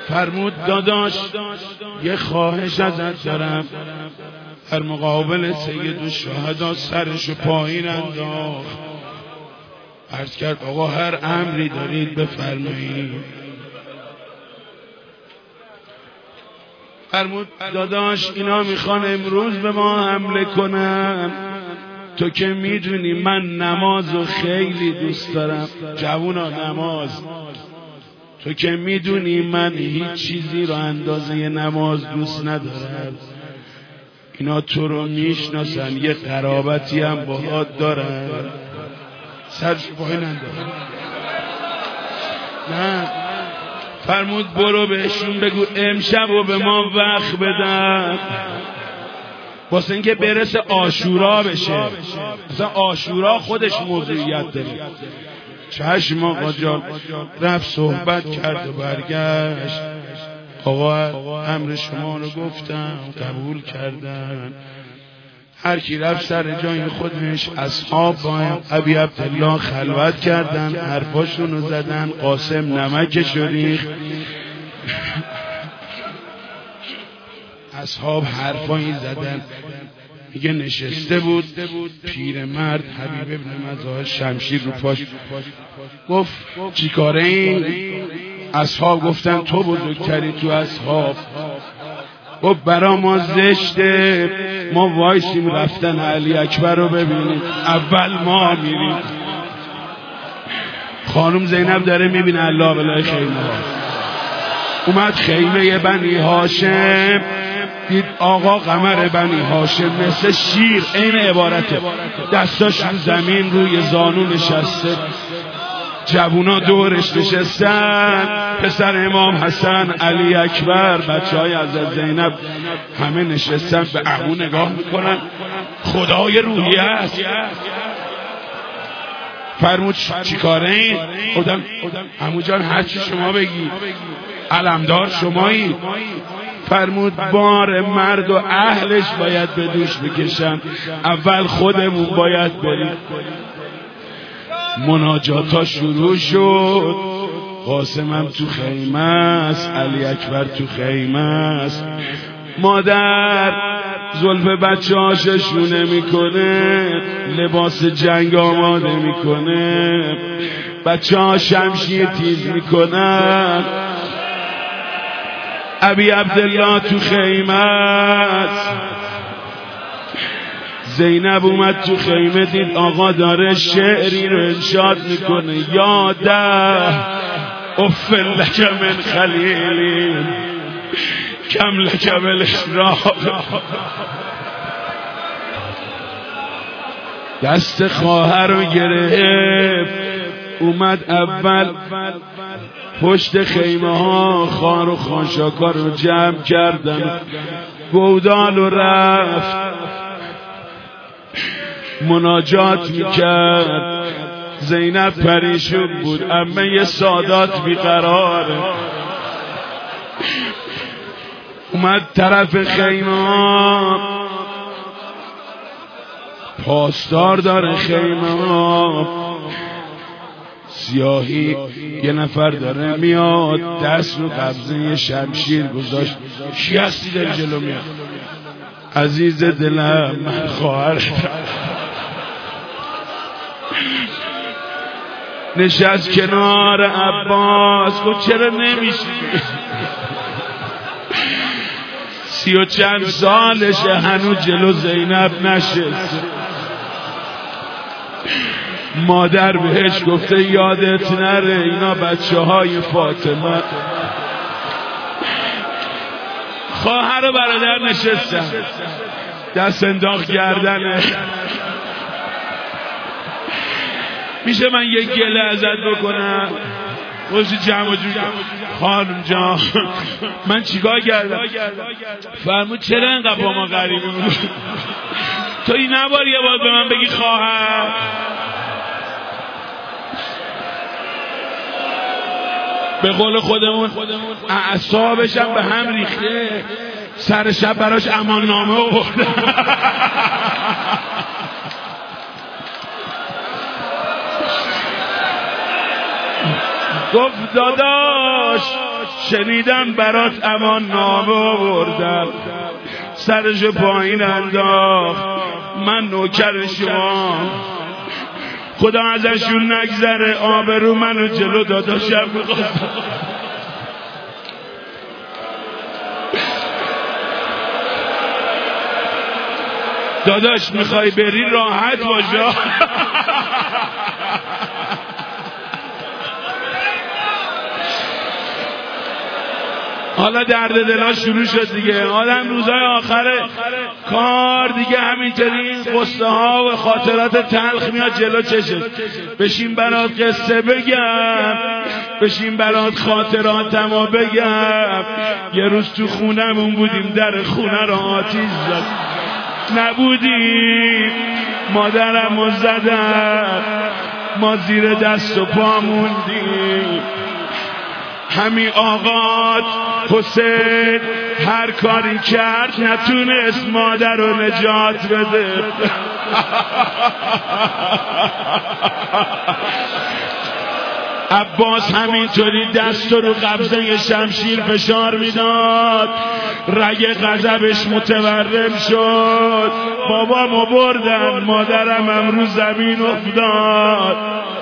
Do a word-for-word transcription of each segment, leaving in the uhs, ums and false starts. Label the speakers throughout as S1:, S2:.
S1: فرمود داداش یه خواهش ازت دارم. در مقابل سید الشهدا سرشو پایین انداخت، عرض کرد آقا هر امری دارید بفرمایید. فرمود داداش اینا میخوان امروز به ما حمله کنن، تو که میدونی من نمازو خیلی دوست دارم. جوونا نماز، تو که میدونی من هیچ چیزی رو اندازه نماز دوست ندارم. اینا تو رو میشناسن، یه قرابتی هم باهات دارن. سرش پایین انداخت. نه فرمود برو بهشون بگو امشب و به ما وقت بدن واسه اینکه برسه عاشورا بشه. مثلا عاشورا خودش موضوعیت داره. چشم آقا جان رفت صحبت کرد و برگشت. آقا امر شما رو گفتم، قبول کردن. هر کی رفت سر جای خودش. اصحاب با ابی عبدالله خلوت کردن، حرفاشون رو زدن. قاسم نمکش رو ریخت. اصحاب حرفایی زدن. میگه نشسته بود پیرمرد حبیب ابن مزاحم شمشیر رو پاش. گفت چی کاره این؟ اصحاب گفتن تو بزرگتری تو اصحاب. گفت برا ما زشته ما وایسیم رفتن علی اکبر رو ببینیم، اول ما میریم. خانم زینب داره میبینه الله بلای خیمه. اومد خیمه بنی هاشم، دید آقا قمر بنی هاشم مثل شیر، این عبارته، دستاش رو زمین روی زانو نشسته، جوونا دورش نشستن. پسر امام حسن، علی اکبر، بچه های حضرت زینب همه نشستن به عمو نگاه میکنن. خدای روحی است. فرمود چی کاره این؟ خودم عمو جان هرچی شما بگی، علمدار شمایی. فرمود بار مرد و اهلش باید به دوش بکشن، اول خودمون باید بریم. مناجاتا شروع شد. قاسمم تو خیمه است، علی اکبر تو خیمه است. مادر زلف بچه هاششونه میکنه، لباس جنگ آماده میکنه، بچه ها شمشیر تیز میکنن. ابی عبدالله تو خیمه است. زینب اومد تو خیمه، دید آقا داره شعری رو انشاد میکنه. یاده افل لک من خلیلی کم لک بالاشراق. دست خواهر رو گرفت، اومد اول پشت خیمه ها خار و خانشاکا رو جمع کردن. گودال رو رفت مناجات میکرد. زینب پریشون بود، اما یه سادات بیقراره. اومد طرف خیمه ها، پاسدار داره خیمه ها، سیاهی یه نفر داره میاد، دست رو قبضه شمشیر گذاشت. کی هستی داری جلو میاد؟ عزیز دلم من خواهر نشست کنار عباس. گفت چرا نمیشی؟ سی و چند سالشه هنوز جلو زینب نشست. مادر بهش گفته یادت نره اینا بچه های فاطمه. خواهر و برادر نشستن، دست انداخت گردنه. میشه من یک گله ازت بکنم؟ خوشی جمع و جوجه. خانم جان من چیکار کردم؟ فرمود چرا انقدر با ما غریبی بود؟ تو این نبار یه بار به من بگی خواهر. به قول خودمون اعصابش هم به هم ریخته. سر شب براش امان نامه آورد. گفت داداش شنیدم برات امان نامه آوردم، سرش پایین انداخت. من نوکر شما، خدا ازشون نگذره، آبرو منو جلو داداشم میخواستم. داداش میخوای بری راحت باشه. حالا درد دلا شروع شد دیگه. آدم روزای آخر کار دیگه همینطوری قصه ها و خاطرات تلخ میاد جلو چشه. بشین برات قصه بگم، بشین برات خاطراتمو بگم. یه روز تو خونمون بودیم، در خونه رو آتیش زد، نبودیم، مادرمو زدن، ما زیر دست و پا موندیم. همین آقات حسین هر کاری کرد نتونست مادر رو نجات بده. عباس همینطوری دست رو قبضه شمشیر فشار میداد، رگ غضبش متورم شد. بابامو بردن، مادرم امروز زمین افتاد.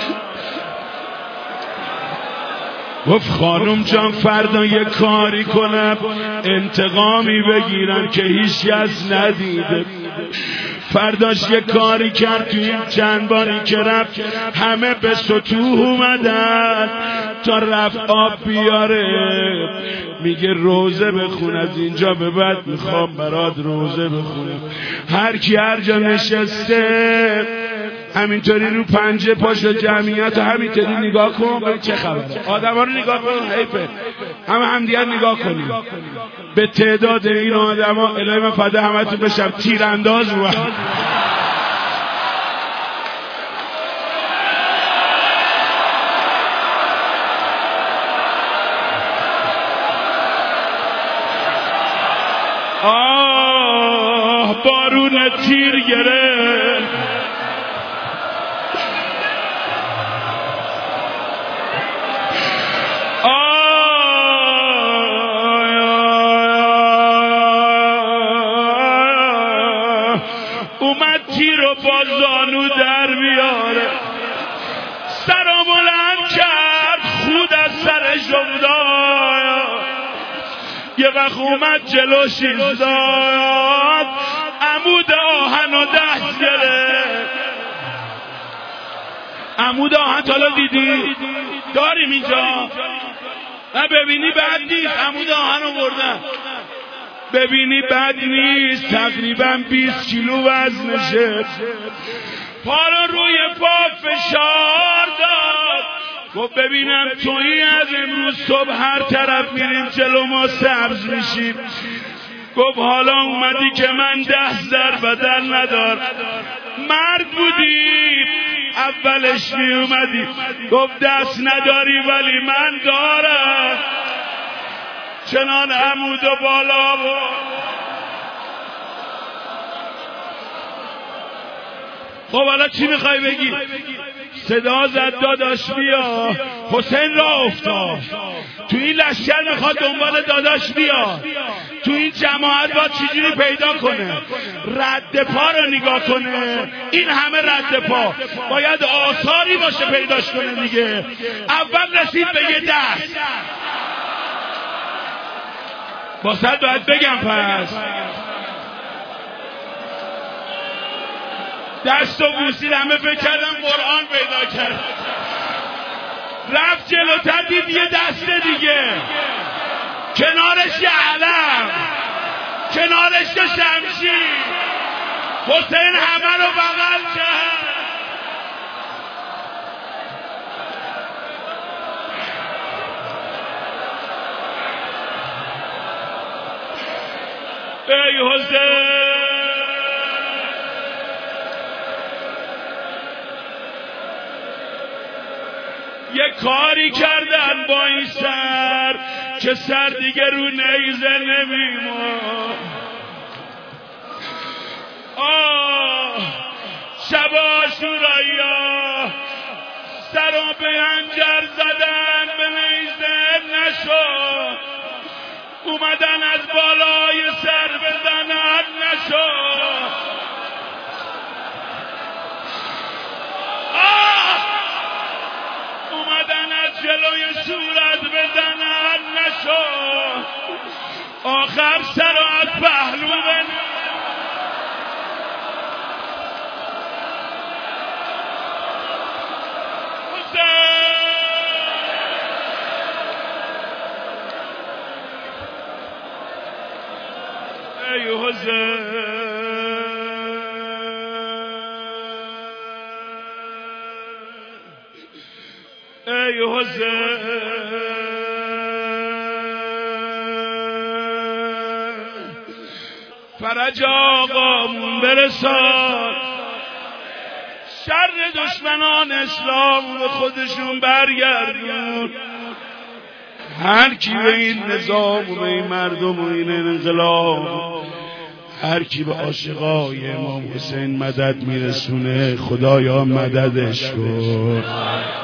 S1: گفت خانم جان فردا یه کاری کنم انتقامی بگیرم که هیچ کس ندیده. فرداش یه کاری کرد، تو این چند باری که رفت همه به سطوح اومدن تا رفت آب بیاره. میگه روزه بخون، از اینجا به بعد میخوام برات روزه بخونم. هر کی هر جا نشسته همینطوری رو پنجه پاشو جمعیت و همینطوری نگاه کن ببین چه خبره. آدم ها رو نگاه کن، حیفه همه همدیگر نگاه کنیم. به تعداد این آدم ها الهی من فده همه تو بشم تیرانداز رو. آه بارون تیر گرفت، اومد تیر و با زانو در بیاره، سرم بلند کرد، خود از سرش افتاد. یه وقت اومد جلوش ایستاد، عمود آهن و دست گرفت. عمود آهن حالا دیدی؟ داریم اینجا؟ نه ببینی بد نیست، عمود آهن رو بردن. ببینی بد نیست، تقریبا بیست کیلو وزنشه. پا رو روی پا فشار داد، گفت ببینم تویی از امروز صبح هر طرف میریم جلو ما سبز میشیم. گفت حالا اومدی که من دست در بدن ندار، مرد بودی اولش می اومدی. گفت دست نداری ولی من دارم. چنان عمود و بالا بود. خب حالا چی میخوای بگی؟ صدا زد داداش بیا. حسین را افتاد تو این لشکر، میخواد دنبال داداش بیا. تو این جماعت باید چجوری پیدا کنه؟ رد پا رو نگاه کنه. این همه رد پا باید آثاری باشه پیداش کنه دیگه. اول رسید به یه دست، با صد باید بگم پس دست و بوسید. همه فکر کردم قرآن پیدا کرد. رفت جلوتر دید یه دست دیگه، کنارش یه علم، کنارش یه شمشیر. حسین همه رو بغل کرد. ای حسین، یه کاری کردن با این سر که سر دیگه رو نیزه نمیمون. آه شب عاشورا سر و به هنجر زدن، به نیزه نشد. اومدن از بالای سر بزنن نشو، اومدن از جلوی صورت بزنن نشو، آخر سر از پهلو بزنن. ای حسین ای حسین فرج آقامون برسان، شر دشمنان اسلام به خودشون برگردون. هر کی به این نظام و به این مردم و این انقلاب، هر کی به عاشقای امام حسین مدد میرسونه، خدایا مددش کن.